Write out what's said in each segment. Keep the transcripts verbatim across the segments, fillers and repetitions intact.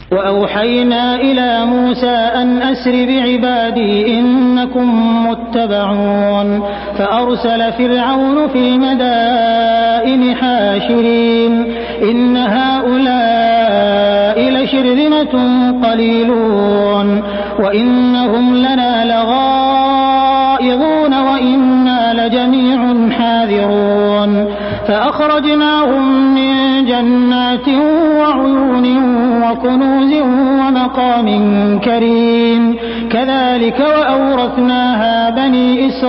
وأوحينا إلى موسى أن أسر بعبادي إنكم متبعون فأرسل فرعون في المدائن حاشرين إن هؤلاء لشرذمة قليلون وإنهم لنا لغائظون وإنا لجميع حاذرون فأخرجناهم من جنات وعيون وكنوز ومقام كريم كذلك وأورثناها بني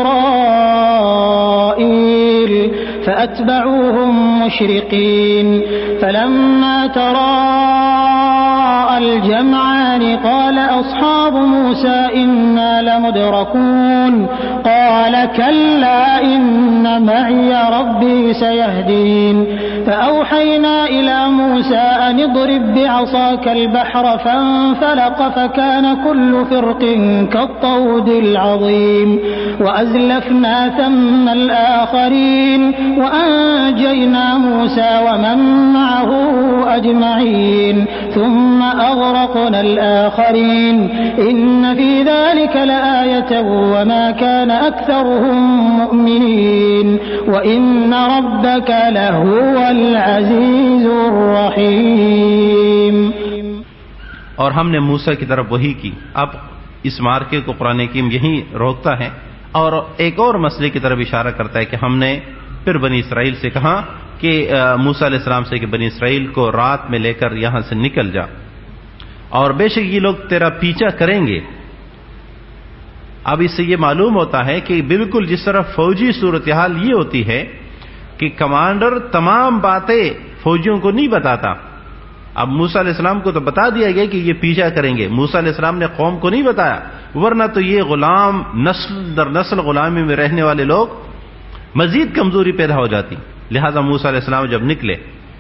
إسرائيل فأتبعوهم مشرقين فلما تراءى الجمعان قال أصحاب موسى إنا لمدركون قال كلا إن معي ربي سيهدين فأوحينا إلى موسى أن اضرب بعصاك البحر فانفلق فكان كل فرق كالطود العظيم وأزلفنا ثم الآخرين وأنجينا موسى ومن معه أجمعين ثم أغرقنا الآخرين إن في ذلك لآية وما كان أكثرهم مؤمنين وإن ربك لهو العزيز الرحيم. اور ہم نے موسیٰ کی طرف وحی کی. اب اس مارکے کو قرآن حکیم یہی روکتا ہے اور ایک اور مسئلے کی طرف اشارہ کرتا ہے کہ ہم نے پھر بنی اسرائیل سے کہا کہ موسیٰ علیہ السلام سے کہ بنی اسرائیل کو رات میں لے کر یہاں سے نکل جا اور بے شک یہ لوگ تیرا پیچھا کریں گے. اب اس سے یہ معلوم ہوتا ہے کہ بالکل جس طرح فوجی صورتحال یہ ہوتی ہے کہ کمانڈر تمام باتیں فوجیوں کو نہیں بتاتا. اب موسیٰ علیہ السلام کو تو بتا دیا گیا کہ یہ پیچھا کریں گے. موسیٰ علیہ السلام نے قوم کو نہیں بتایا, ورنہ تو یہ غلام نسل در نسل غلامی میں رہنے والے لوگ مزید کمزوری پیدا ہو جاتی. لہذا موسیٰ علیہ السلام جب نکلے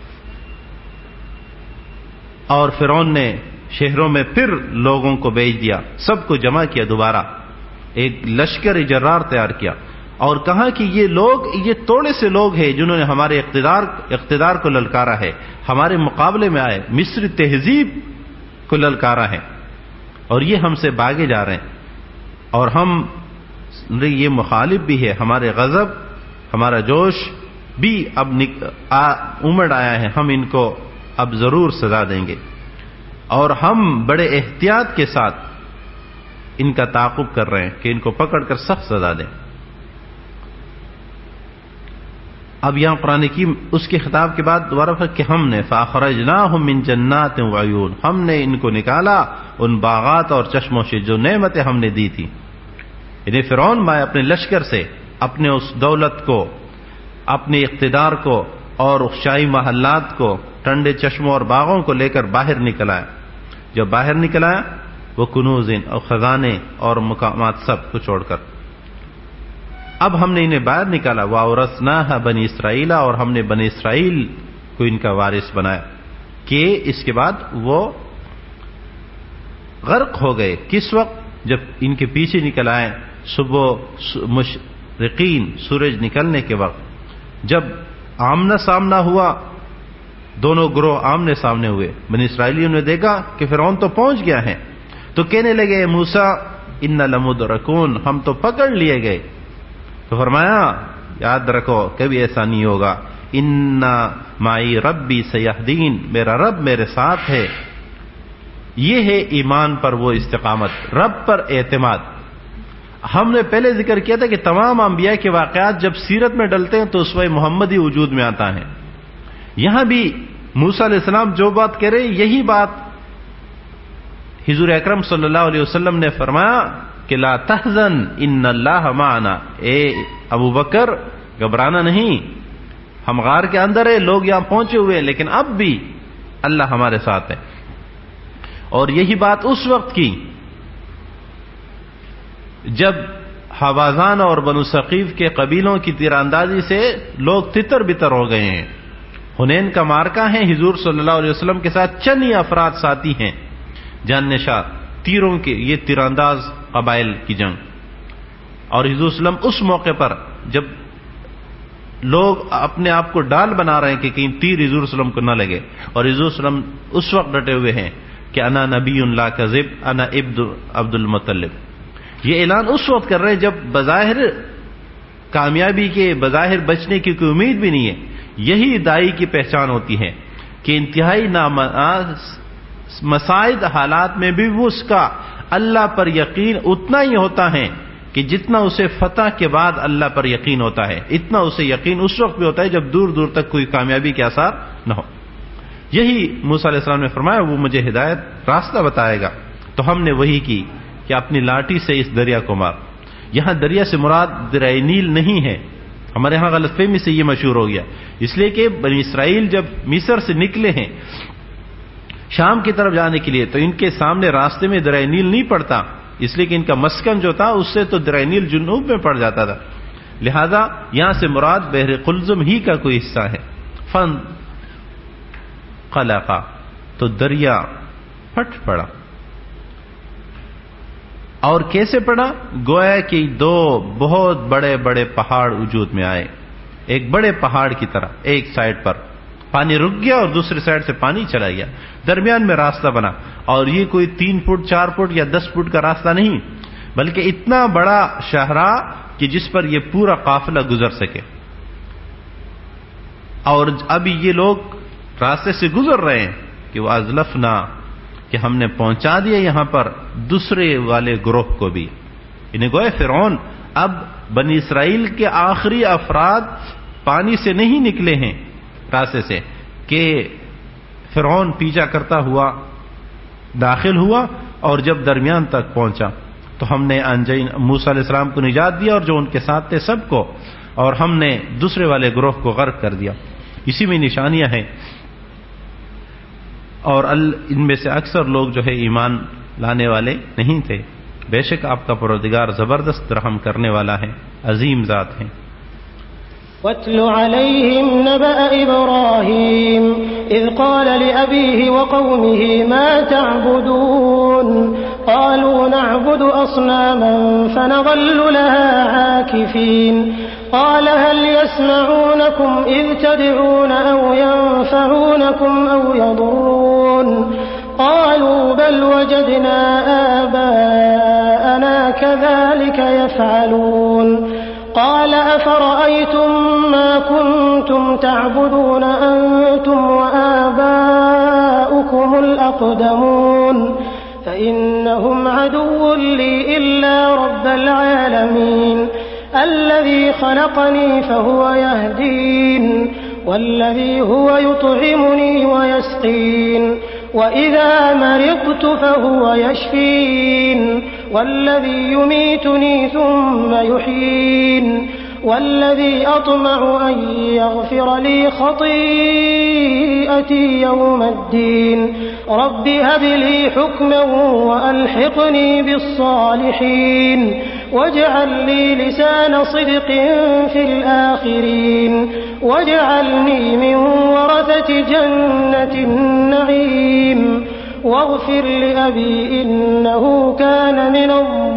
اور فرعون نے شہروں میں پھر لوگوں کو بھیج دیا, سب کو جمع کیا, دوبارہ ایک لشکر جرار تیار کیا اور کہا کہ یہ لوگ یہ تھوڑے سے لوگ ہیں جنہوں نے ہمارے اقتدار اقتدار کو للکارا ہے, ہمارے مقابلے میں آئے, مصری تہذیب کو للکارا ہے اور یہ ہم سے بھاگے جا رہے ہیں اور ہم یہ مخالف بھی ہے, ہمارے غضب ہمارا جوش بھی اب امڑ آیا ہے, ہم ان کو اب ضرور سزا دیں گے اور ہم بڑے احتیاط کے ساتھ ان کا تعاقب کر رہے ہیں کہ ان کو پکڑ کر سخت سزا دیں. اب یہاں قرآن کی اس کے خطاب کے بعد دوبارہ فرق کہ ہم نے فاخرجناہم من جنات وعیون, ہم نے ان کو نکالا ان باغات اور چشموں سے جو نعمتیں ہم نے دی تھی. یعنی فرعون میں اپنے لشکر سے اپنے اس دولت کو, اپنے اقتدار کو اور شاہی محلات کو, ٹھنڈے چشموں اور باغوں کو لے کر باہر نکل آیا. جب باہر نکل آیا وہ کنوزن اور خزانے اور مقامات سب کو چھوڑ کر اب ہم نے انہیں باہر نکالا. وَأَوْرَثْنَاهَا بنی اسرائیل, اور ہم نے بنی اسرائیل کو ان کا وارث بنایا کہ اس کے بعد وہ غرق ہو گئے. کس وقت؟ جب ان کے پیچھے نکل آئے صبح مشرقین, سورج نکلنے کے وقت, جب آمنا سامنا ہوا, دونوں گروہ آمنے سامنے ہوئے. بنی اسرائیلیوں نے دیکھا کہ فرعون تو پہنچ گیا ہے تو کہنے لگے موسیٰ اِنَّا لَمُدْرَكُونَ, ہم تو پکڑ لیے گئے. تو فرمایا یاد رکھو کبھی ایسا نہیں ہوگا. اِنَّا مَعِي رَبِّي سَيَهْدِينَ, میرا رب میرے ساتھ ہے. یہ ہے ایمان پر وہ استقامت, رب پر اعتماد. ہم نے پہلے ذکر کیا تھا کہ تمام انبیاء کے واقعات جب سیرت میں ڈلتے ہیں تو اسوہ محمدی وجود میں آتا ہے. یہاں بھی موسیٰ علیہ السلام جو بات کہہ رہے یہی بات حضور اکرم صلی اللہ علیہ وسلم نے فرمایا کہ لا تحزن ان اللہ معنا, اے ابو بکر گھبرانا نہیں, ہم غار کے اندر ہیں, لوگ یہاں پہنچے ہوئے ہیں, لیکن اب بھی اللہ ہمارے ساتھ ہے. اور یہی بات اس وقت کی جب حوازان اور بنو ثقیف کے قبیلوں کی تیر اندازی سے لوگ تتر بتر ہو گئے ہیں. حنین کا مارکا ہے, حضور صلی اللہ علیہ وسلم کے ساتھ چند ہی افراد ساتھی ہیں جان نشار, تیروں کے یہ تیر انداز قبائل کی جنگ. اور حضور صلی اللہ علیہ وسلم اس موقع پر جب لوگ اپنے آپ کو ڈال بنا رہے ہیں کہ کہیں تیر حضور صلی اللہ علیہ وسلم کو نہ لگے, اور حضور صلی اللہ علیہ وسلم اس وقت ڈٹے ہوئے ہیں कि अना नबीयुन ला कज़िब अना इब्न अब्दुल मुत्तलिब। ये ऐलान उस वक्त कर रहे हैं जब बज़ाहिर कामयाबी के, बज़ाहिर बचने की कोई उम्मीद भी नहीं है। यही दाई की पहचान होती है कि इंतहाई मसाइद हालात में भी वो उसका अल्लाह पर यकीन उतना ही होता है कि जितना उसे फतह के बाद अल्लाह पर यकीन होता है। इतना उसे यकीन उस वक्त भी होता है जब दूर दूर तक कोई कामयाबी के आसार न हो। यही मूसा अलैहिस्सलाम ने फरमाया वो मुझे हिदायत रास्ता बताएगा। तो हमने वही की कि अपनी लाठी से इस दरिया को मार। यहां दरिया से मुराद दरिया नील नहीं है, हमारे यहां गलतफहमी से यह मशहूर हो गया। इसलिए कि बनी इसराइल जब मिस्र से निकले हैं शाम की तरफ जाने के लिए तो इनके सामने रास्ते में दरिया नील नहीं पड़ता, इसलिए कि इनका मस्कन जो था उससे तो दरिया नील जुनूब में पड़ जाता था। लिहाजा यहां से मुराद बहर कुल्जुम ही का कोई हिस्सा है। फन खलका, तो दरिया फट पड़ा। और कैसे पड़ा? गोया कि दो बहुत बड़े बड़े पहाड़ वजूद में आए, एक बड़े पहाड़ की तरह। एक साइड पर पानी रुक गया और दूसरी साइड से पानी चला गया, दरमियान में रास्ता बना। और ये कोई तीन फुट चार फुट या दस फुट का रास्ता नहीं, बल्कि इतना बड़ा शाहरा कि जिस पर यह पूरा काफिला गुजर सके। और अभी ये लोग रास्ते से गुजर रहे हैं कि वह अज़लफना, कि हमने पहुंचा दिया यहां पर दूसरे वाले ग्रोह को भी। इन्हें गोए फिरौन अब बनी इसराइल के आखिरी अफराद पानी से नहीं निकले हैं रास्ते से, कि फिरौन पीछा करता हुआ दाखिल हुआ और जब दरमियान तक पहुंचा तो हमने अंजईन मूसा अलैहिस्सलाम को निजात दिया और जो उनके साथ थे सबको, और हमने दूसरे वाले ग्रोह को गर्क कर दिया। इसी में निशानियां हैं। और अल इनमें से अक्सर लोग जो है ईमान लाने वाले नहीं थे। बेशक आपका परवरदिगार जबरदस्त रहम करने वाला है, अजीम जात है। वत्लु अलैहिम नबअ इब्राहीम इज़ क़ाल लिअबीहि व क़ौमिहि मा तअबुदून क़ालू नअबुदु अस्नामन फनज़ल्लु लहा आकिफ़ीन क़ाल हल यस्मऊनकुम इज़ तदऊन औ यंफ़ऊनकुम औ यदुर्रून क़ालू बल वजदना आबाअना कज़ालिक यफ़अलून क़ाल अफ़रअय्तुम मा कुन्तुम तअबुदून अंतुम व आबाउकुमुल अक़दमून फ़इन्नहुम अदुव्वुन ली इल्ला रब्बल आलमीन الذي خلقني فهو يهدين والذي هو يطعمني ويسقين وإذا مرضت فهو يشفين والذي يميتني ثم يحيين والذي أطمع أن يغفر لي خطيئتي يوم الدين رب هب لي حكما وألحقني بالصالحين واجعل لي لسان صدق في الآخرين واجعلني من ورثة جنة النعيم واغفر لأبي إنه كان من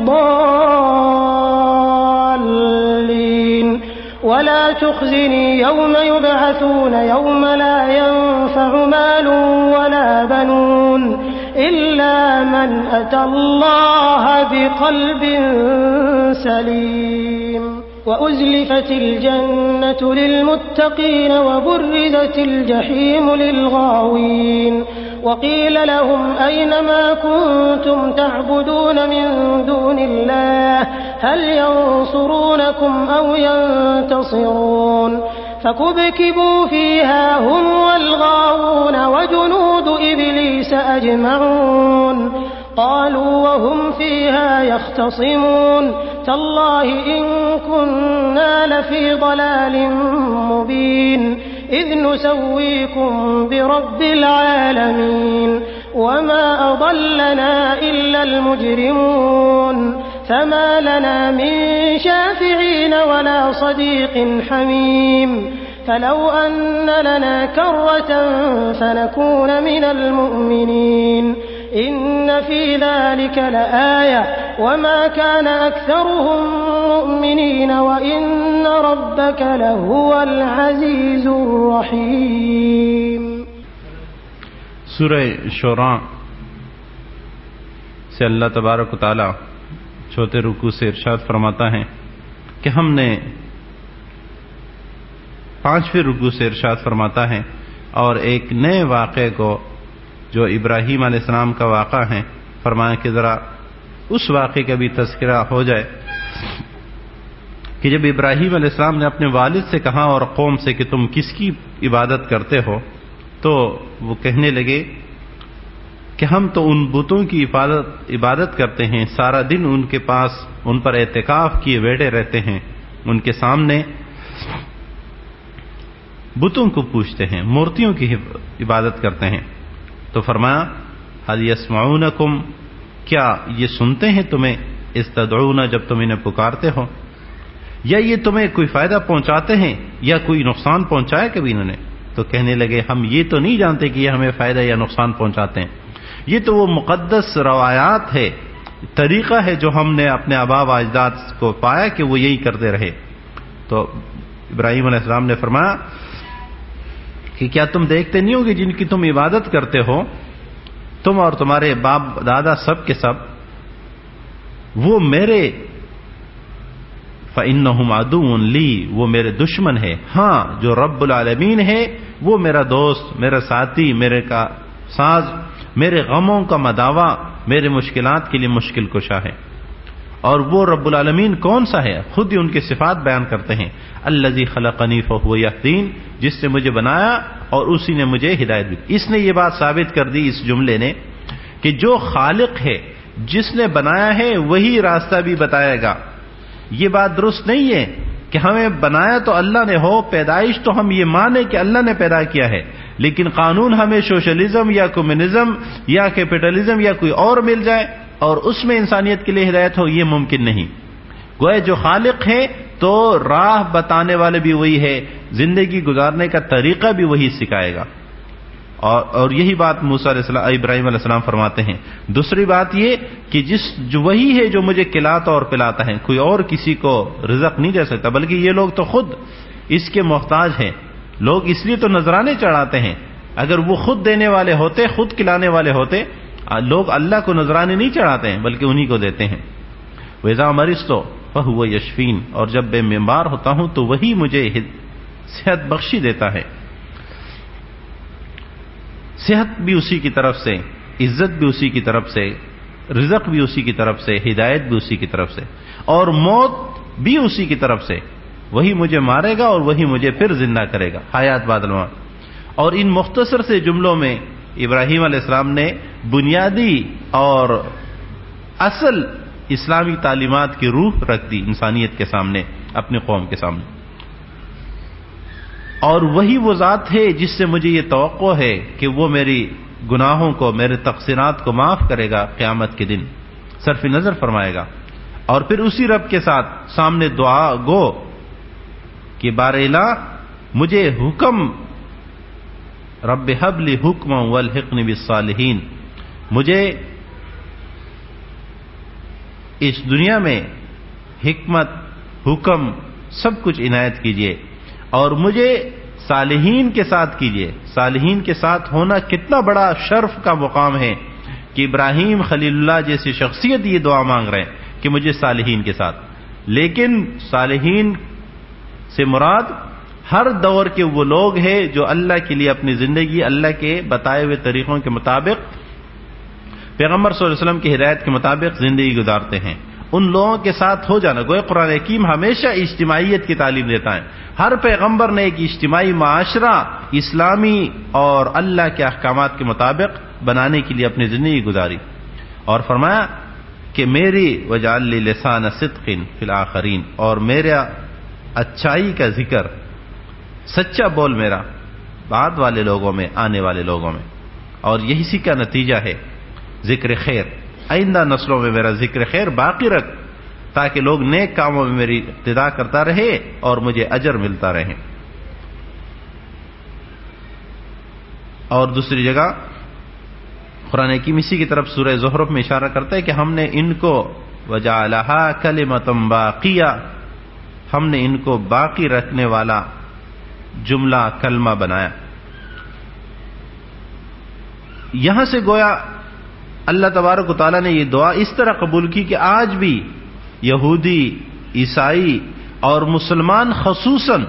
الضالين ولا تخزني يوم يبعثون يوم لا ينفع مال ولا بنون إلا من أتى الله بقلب سليم وأزلفت الجنة للمتقين وبرزت الجحيم للغاوين وقيل لهم أين ما كنتم تعبدون من دون الله هل ينصرونكم أو ينتصرون فكبكبوا فيها هم والغاوون وجنود إبليس أجمعون قالوا وهم فيها يختصمون تالله إن كنا لفي ضلال مبين إذ نسويكم برب العالمين وما أضلنا إلا المجرمون فما لنا من شافعين ولا صديق حميم فلو أن لنا كرة فنكون من المؤمنين إن في ذلك لآية وما كان أكثرهم مؤمنين وإن ربك لهو العزيز الرحيم. सूरह शोरा سے اللہ تبارک و تعالی چھوٹے رکوع سے ارشاد فرماتا ہے کہ ہم نے پانچویں رکوع سے ارشاد فرماتا ہے اور ایک نئے واقعے کو جو ابراہیم علیہ السلام کا واقعہ ہے فرمایا کہ ذرا اس واقعے کا بھی تذکرہ ہو جائے کہ جب ابراہیم علیہ السلام نے اپنے والد سے کہا اور قوم سے کہ تم کس کی عبادت کرتے ہو، تو وہ کہنے لگے کہ ہم تو ان بتوں کی عبادت عبادت کرتے ہیں، سارا دن ان کے پاس ان پر اعتکاف کیے بیٹھے رہتے ہیں، ان کے سامنے بتوں کو پوجتے ہیں، مورتیوں کی عبادت کرتے ہیں۔ تو فرمایا هل يسمعونکم، کیا یہ سنتے ہیں تمہیں، استدعون، جب تم انہیں پکارتے ہو، یا یہ تمہیں کوئی فائدہ پہنچاتے ہیں یا کوئی نقصان پہنچایا کبھی انہوں نے؟ تو کہنے لگے ہم یہ تو نہیں جانتے کہ یہ ہمیں فائدہ یا نقصان پہنچاتے ہیں، یہ تو وہ مقدس روایات ہے، طریقہ ہے جو ہم نے اپنے آباء و اجداد کو پایا کہ وہ یہی کرتے رہے۔ تو ابراہیم علیہ السلام نے فرمایا کہ کیا تم دیکھتے نہیں ہو کہ جن کی تم عبادت کرتے ہو، تم اور تمہارے باپ دادا سب کے سب، وہ میرے فَإِنَّهُمْ عَدُوٌّ لِّي، وہ میرے دشمن ہے، ہاں جو رب العالمین ہے وہ میرا دوست، میرا ساتھی، میرے کا ساز، میرے غموں کا مداوا، میرے مشکلات کے لیے مشکل کشا ہے۔ اور وہ رب العالمین کون سا ہے؟ خود ہی ان کے صفات بیان کرتے ہیں، الذی خلقنی فہو یہدین، جس نے مجھے بنایا اور اسی نے مجھے ہدایت دی۔ اس نے یہ بات ثابت کر دی اس جملے نے کہ جو خالق ہے، جس نے بنایا ہے وہی راستہ بھی بتائے گا۔ یہ بات درست نہیں ہے کہ ہمیں بنایا تو اللہ نے ہو، پیدائش تو ہم یہ مانے کہ اللہ نے پیدا کیا ہے، لیکن قانون ہمیں سوشلزم یا کمیونزم یا کیپٹلزم یا کوئی اور مل جائے اور اس میں انسانیت کے لیے ہدایت ہو، یہ ممکن نہیں۔ گویا جو خالق ہے تو راہ بتانے والے بھی وہی ہے، زندگی گزارنے کا طریقہ بھی وہی سکھائے گا، اور اور یہی بات موسیٰ علیہ السلام ابراہیم علیہ السلام فرماتے ہیں۔ دوسری بات یہ کہ جس جو وہی ہے جو مجھے کھلاتا اور پلاتا ہے، کوئی اور کسی کو رزق نہیں دے سکتا، بلکہ یہ لوگ تو خود اس کے محتاج ہیں۔ لوگ اس لیے تو نذرانے چڑھاتے ہیں، اگر وہ خود دینے والے ہوتے، خود کھلانے والے ہوتے، لوگ اللہ کو نذرانے نہیں چڑھاتے ہیں بلکہ انہی کو دیتے ہیں۔ وَإِذَا مَرِضْتُ فَهُوَ يَشْفِينِ، اور جب میں بیمار ہوتا ہوں تو وہی مجھے صحت بخشی دیتا ہے۔ صحت بھی اسی کی طرف سے، عزت بھی اسی کی طرف سے، رزق بھی اسی کی طرف سے، ہدایت بھی اسی کی طرف سے، اور موت بھی اسی کی طرف سے۔ وہی مجھے مارے گا اور وہی مجھے پھر زندہ کرے گا، حیات بعد الموت۔ اور ان مختصر سے جملوں میں ابراہیم علیہ السلام نے بنیادی اور اصل اسلامی تعلیمات کی روح رکھ دی انسانیت کے سامنے، اپنی قوم کے سامنے۔ اور وہی وہ ذات ہے جس سے مجھے یہ توقع ہے کہ وہ میری گناہوں کو، میرے تقصیرات کو معاف کرے گا، قیامت کے دن صرف نظر فرمائے گا۔ اور پھر اسی رب کے ساتھ سامنے دعا گو کہ بار الہ مجھے حکم، رب ہب لی حکما والحقنی بالصالحین، مجھے اس دنیا میں حکمت، حکم، سب کچھ عنایت کیجیے اور مجھے صالحین کے ساتھ کیجیے۔ صالحین کے ساتھ ہونا کتنا بڑا شرف کا مقام ہے کہ ابراہیم خلیل اللہ جیسی شخصیت یہ دعا مانگ رہے ہیں کہ مجھے صالحین کے ساتھ۔ لیکن صالحین سے مراد ہر دور کے وہ لوگ ہیں جو اللہ کے لیے اپنی زندگی اللہ کے بتائے ہوئے طریقوں کے مطابق، پیغمبر صلی اللہ علیہ وسلم کی ہدایت کے مطابق زندگی گزارتے ہیں، ان لوگوں کے ساتھ ہو جانا۔ گویا قرآن حکیم ہمیشہ اجتماعیت کی تعلیم دیتا ہے۔ ہر پیغمبر نے ایک اجتماعی معاشرہ اسلامی اور اللہ کے احکامات کے مطابق بنانے کے لیے اپنی زندگی گزاری، اور فرمایا کہ میری وجعل لی لسان صدق فی الآخرین، اور میرا اچھائی کا ذکر، سچا بول میرا بعد والے لوگوں میں، آنے والے لوگوں میں، اور یہی اسی کا نتیجہ ہے ذکر خیر۔ آئندہ نسلوں میں میرا ذکر خیر باقی رکھ تاکہ لوگ نیک کاموں میں میری اقتدا کرتا رہے اور مجھے اجر ملتا رہے۔ اور دوسری جگہ قرآن حکیم اسی کی طرف سورہ زخرف میں اشارہ کرتا ہے کہ ہم نے ان کو وجعلھا کلمۃ باقیہ، ہم نے ان کو باقی رکھنے والا جملہ کلمہ بنایا۔ یہاں سے گویا اللہ تبارک و تعالیٰ نے یہ دعا اس طرح قبول کی کہ آج بھی یہودی، عیسائی اور مسلمان خصوصاً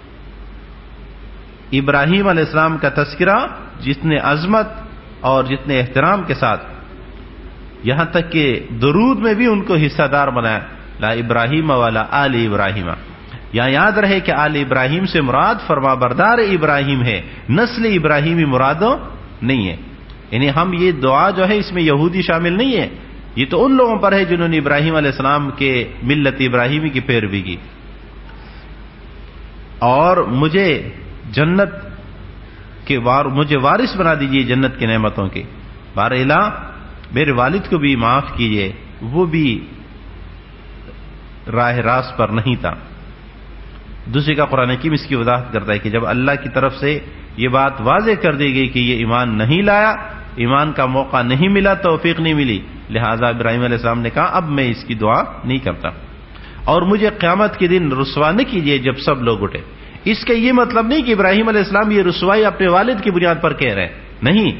ابراہیم علیہ السلام کا تذکرہ جتنے عظمت اور جتنے احترام کے ساتھ، یہاں تک کہ درود میں بھی ان کو حصہ دار بنایا، لا ابراہیم والا آل ابراہیم. یہاں یاد رہے کہ آل ابراہیم سے مراد فرما بردار ابراہیم ہے، نسل ابراہیمی مراد نہیں ہے. یعنی ہم یہ دعا جو ہے اس میں یہودی شامل نہیں ہے، یہ تو ان لوگوں پر ہے جنہوں نے ابراہیم علیہ السلام کے ملت ابراہیمی کی پیروی کی. اور مجھے جنت کے وار مجھے وارث بنا دیجئے جنت کی نعمتوں کے. بار الہ میرے والد کو بھی معاف کیجئے، وہ بھی راہ راست پر نہیں تھا. دوسری کا قرآن حکیم اس کی وضاحت کرتا ہے کہ جب اللہ کی طرف سے یہ بات واضح کر دی گئی کہ یہ ایمان نہیں لایا، ایمان کا موقع نہیں ملا، توفیق نہیں ملی، لہذا ابراہیم علیہ السلام نے کہا اب میں اس کی دعا نہیں کرتا، اور مجھے قیامت کے دن رسوا نہ کیجئے جب سب لوگ اٹھے. اس کا یہ مطلب نہیں کہ ابراہیم علیہ السلام یہ رسوائی اپنے والد کی بنیاد پر کہہ رہے ہیں، نہیں.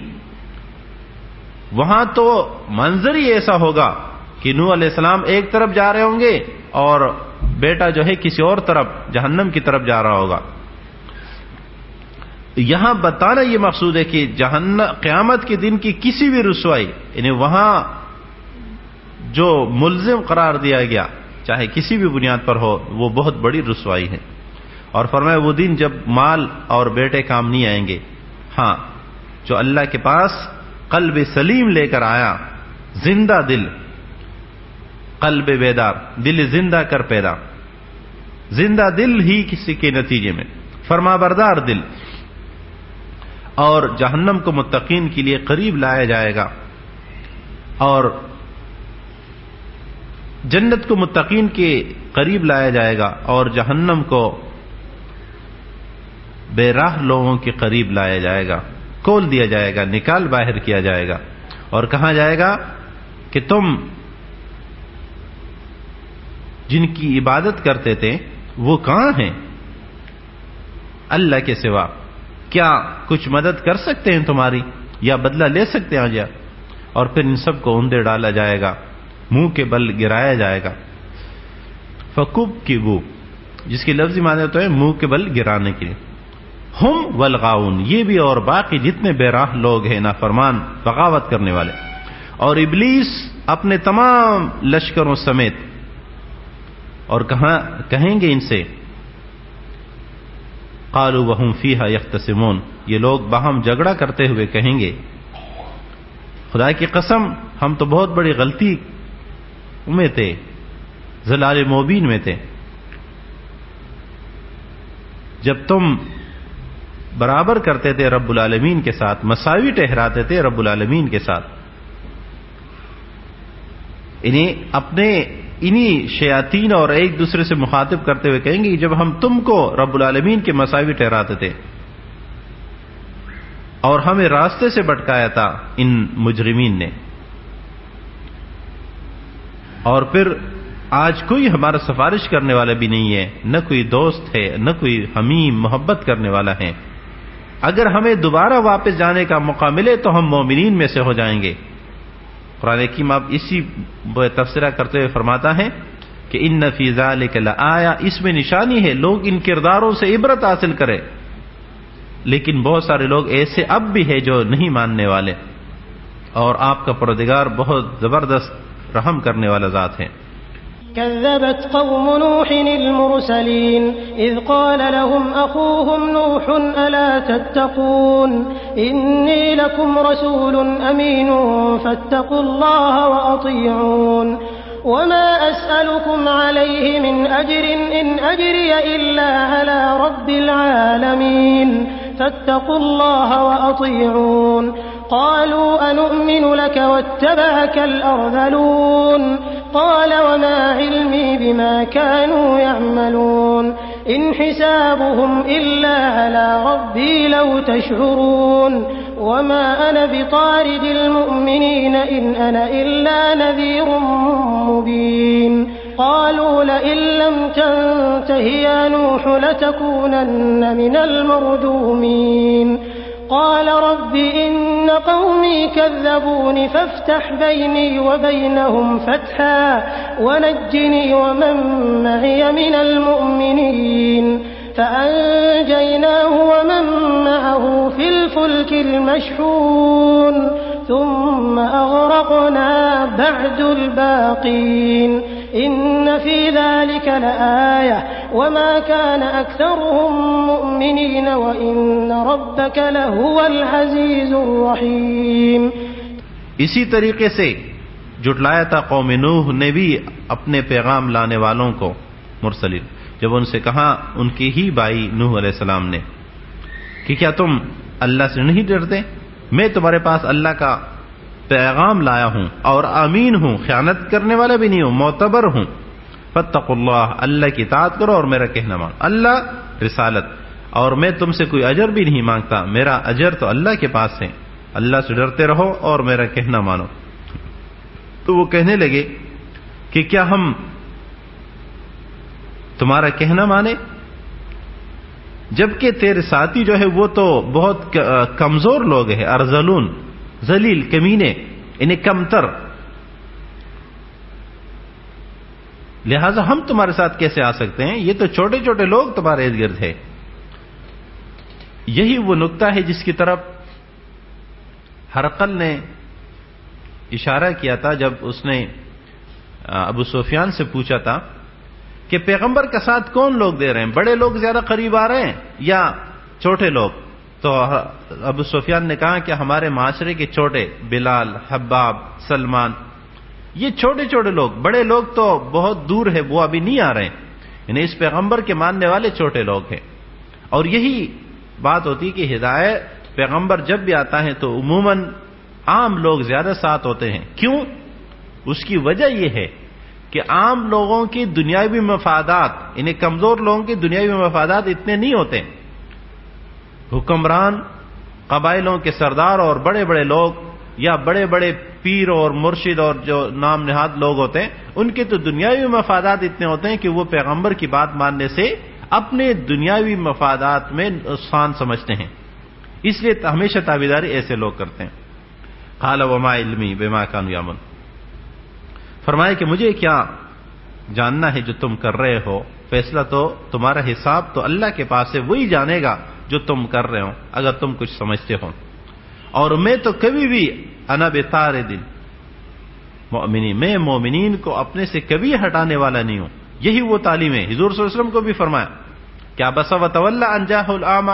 وہاں تو منظر ہی ایسا ہوگا کہ نوح علیہ السلام ایک طرف جا رہے ہوں گے اور بیٹا جو ہے کسی اور طرف جہنم کی طرف جا رہا ہوگا. یہاں بتانا یہ مقصود ہے کہ جہنم قیامت کے دن کی کسی بھی رسوائی، یعنی وہاں جو ملزم قرار دیا گیا چاہے کسی بھی بنیاد پر ہو، وہ بہت بڑی رسوائی ہے. اور فرمایا وہ دن جب مال اور بیٹے کام نہیں آئیں گے. ہاں، جو اللہ کے پاس قلب سلیم لے کر آیا، زندہ دل، قلب بیدار، دل زندہ کر پیدا، زندہ دل ہی کسی کے نتیجے میں فرما بردار دل، اور جہنم کو متقین کے لیے قریب لایا جائے گا، اور جنت کو متقین کے قریب لایا جائے گا، اور جہنم کو بے راہ لوگوں کے قریب لایا جائے گا، کھول دیا جائے گا، نکال باہر کیا جائے گا، اور کہا جائے گا کہ تم جن کی عبادت کرتے تھے وہ کہاں ہیں اللہ کے سوا؟ کیا کچھ مدد کر سکتے ہیں تمہاری یا بدلہ لے سکتے ہیں آجا؟ اور پھر ان سب کو اندے ڈالا جائے گا، منہ کے بل گرایا جائے گا. فکب کی بو جس کی لفظی معنی تو ہے منہ کے بل گرانے کے لیے. ہم والغاؤن، یہ بھی اور باقی جتنے بے راہ لوگ ہیں نافرمان بغاوت کرنے والے، اور ابلیس اپنے تمام لشکروں سمیت. اور کہاں کہیں گے ان سے قالوا وهم فيها يختصمون، یہ لوگ باہم جھگڑا کرتے ہوئے کہیں گے خدا کی قسم ہم تو بہت بڑی غلطی میں تھے، ضلال مبین میں تھے، جب تم برابر کرتے تھے رب العالمین کے ساتھ، مساوی ٹھہراتے تھے رب العالمین کے ساتھ. انہیں اپنے انہی شیاطین اور ایک دوسرے سے مخاطب کرتے ہوئے کہیں گے جب ہم تم کو رب العالمین کے مساوی ٹھہراتے تھے اور ہمیں راستے سے بھٹکایا تھا ان مجرمین نے، اور پھر آج کوئی ہمارا سفارش کرنے والا بھی نہیں ہے، نہ کوئی دوست ہے، نہ کوئی حمیم محبت کرنے والا ہے. اگر ہمیں دوبارہ واپس جانے کا موقع ملے تو ہم مومنین میں سے ہو جائیں گے. قرآن حکیم اب اسی تفسیرہ کرتے ہوئے فرماتا ہے کہ ان فی ذلک لآیہ، اس میں نشانی ہے، لوگ ان کرداروں سے عبرت حاصل کرے. لیکن بہت سارے لوگ ایسے اب بھی ہیں جو نہیں ماننے والے، اور آپ کا پروردگار بہت زبردست رحم کرنے والا ذات ہے. كذبت قوم نوح المرسلين إذ قال لهم أخوهم نوح ألا تتقون إني لكم رسول أمين فاتقوا الله وأطيعون وما أسألكم عليه من أجر إن أجري إلا على رب العالمين فاتقوا الله وأطيعون قالوا أنؤمن لك واتبعك الأرذلون قال وما علمي بما كانوا يعملون إن حسابهم إلا على ربي لو تشعرون وما أنا بطارد المؤمنين إن أنا إلا نذير مبين قالوا لئن لم تنته يا نوح لتكونن من المرجومين قال رب إن قومي كذبون فافتح بيني وبينهم فتحا ونجني ومن معي من المؤمنين فأنجيناه ومن معه في الفلك المشحون ثم أغرقنا بعد الباقين إن في ذلك لآية وما كان أكثرهم مؤمنين وإن ربك لهو العزيز الرحيم. اسی طریقے سے جھٹلایا تھا قوم نوح نے بھی اپنے پیغام لانے والوں کو مرسلین، جب ان سے کہا ان کی ہی بھائی نوح علیہ السلام نے کہ کیا تم اللہ سے نہیں ڈرتے؟ میں تمہارے پاس اللہ کا پیغام لایا ہوں اور امین ہوں، خیانت کرنے والا بھی نہیں ہوں، معتبر ہوں. فاتقوا اللہ، اللہ کی اطاعت کرو اور میرا کہنا مانو. اللہ رسالت، اور میں تم سے کوئی اجر بھی نہیں مانگتا، میرا اجر تو اللہ کے پاس ہے. اللہ سے ڈرتے رہو اور میرا کہنا مانو. تو وہ کہنے لگے کہ کیا ہم تمہارا کہنا مانے، جبکہ تیرے ساتھی جو ہے وہ تو بہت کمزور لوگ ہیں، ارذلون، ذلیل، کمینے، انہیں کمتر، لہذا ہم تمہارے ساتھ کیسے آ سکتے ہیں؟ یہ تو چھوٹے چھوٹے لوگ تمہارے ارد گرد ہے. یہی وہ نقطہ ہے جس کی طرف ہرقل نے اشارہ کیا تھا جب اس نے ابو سفیان سے پوچھا تھا کہ پیغمبر کا ساتھ کون لوگ دے رہے ہیں، بڑے لوگ زیادہ قریب آ رہے ہیں یا چھوٹے لوگ؟ تو ابو سفیان نے کہا کہ ہمارے معاشرے کے چھوٹے، بلال، حباب، سلمان، یہ چھوٹے چھوٹے لوگ، بڑے لوگ تو بہت دور ہے، وہ ابھی نہیں آ رہے ہیں. یعنی اس پیغمبر کے ماننے والے چھوٹے لوگ ہیں. اور یہی بات ہوتی کہ ہدایت پیغمبر جب بھی آتا ہے تو عموماً عام لوگ زیادہ ساتھ ہوتے ہیں. کیوں؟ اس کی وجہ یہ ہے کہ عام لوگوں کی دنیاوی مفادات، انہیں کمزور لوگوں کی دنیاوی مفادات اتنے نہیں ہوتے. حکمران، قبائلوں کے سردار اور بڑے بڑے لوگ یا بڑے بڑے پیر اور مرشد اور جو نام نہاد لوگ ہوتے ہیں، ان کے تو دنیاوی مفادات اتنے ہوتے ہیں کہ وہ پیغمبر کی بات ماننے سے اپنے دنیاوی مفادات میں نقصان سمجھتے ہیں. اس لیے ہمیشہ تابعداری ایسے لوگ کرتے ہیں. قال وما علمی بما كانوا يعملون، فرمایا کہ مجھے کیا جاننا ہے جو تم کر رہے ہو، فیصلہ تو تمہارا، حساب تو اللہ کے پاس ہے، وہی جانے گا جو تم کر رہے ہو اگر تم کچھ سمجھتے ہو. اور میں تو کبھی بھی انا بطارد المؤمنین، میں مومنین کو اپنے سے کبھی ہٹانے والا نہیں ہوں. یہی وہ تعلیم ہے. حضور صلی اللہ علیہ وسلم کو بھی فرمایا کیا بس وتولی ان جاءہ الاعمى،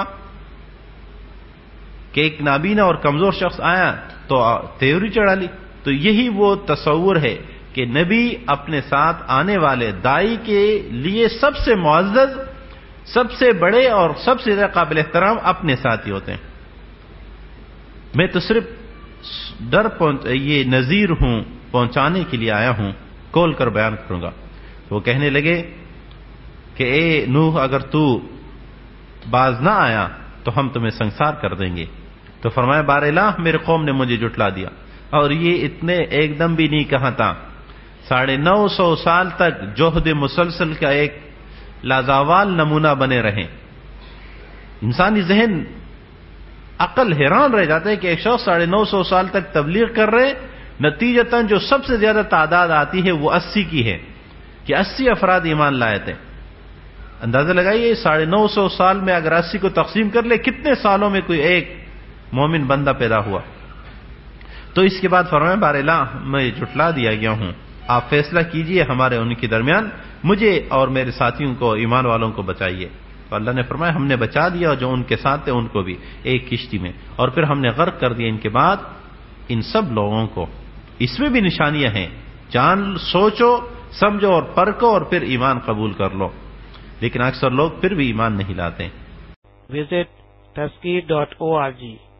کہ ایک نابینا اور کمزور شخص آیا تو تیوری چڑھا لی. تو یہی وہ تصور ہے کہ نبی اپنے ساتھ آنے والے دائی کے لیے سب سے معزز، سب سے بڑے اور سب سے زیادہ قابل احترام اپنے ساتھی ہوتے ہیں. میں تو صرف ڈر پہنچ یہ نذیر ہوں، پہنچانے کے لیے آیا ہوں، کھول کر بیان کروں گا. تو وہ کہنے لگے کہ اے نوح، اگر تو باز نہ آیا تو ہم تمہیں سنسار کر دیں گے. تو فرمایا بار الہ، میرے قوم نے مجھے جھٹلا دیا. اور یہ اتنے ایک دم بھی نہیں کہا تھا، ساڑھے نو سو سال تک جوہد مسلسل کا ایک لازوال نمونہ بنے رہے. انسانی ذہن، عقل حیران رہ جاتا ہے کہ ایک شخص ساڑھے نو سو سال تک تبلیغ کر رہے، نتیجتاً جو سب سے زیادہ تعداد آتی ہے وہ اسی کی ہے کہ اسی افراد ایمان لائے تھے. اندازہ لگائیے ساڑھے نو سو سال میں اگر اسی کو تقسیم کر لے، کتنے سالوں میں کوئی ایک مومن بندہ پیدا ہوا. تو اس کے بعد فرمایا بار الہ، میں جھٹلا دیا گیا ہوں، آپ فیصلہ کیجئے ہمارے ان کے درمیان، مجھے اور میرے ساتھیوں کو، ایمان والوں کو بچائیے. تو اللہ نے فرمایا ہم نے بچا دیا اور جو ان کے ساتھ تھے ان کو بھی ایک کشتی میں، اور پھر ہم نے غرق کر دیا ان کے بعد ان سب لوگوں کو. اس میں بھی نشانیاں ہیں، جان سوچو سمجھو اور پرکھو اور پھر ایمان قبول کر لو. لیکن اکثر لوگ پھر بھی ایمان نہیں لاتے. Visit Tazkeer dot O R جی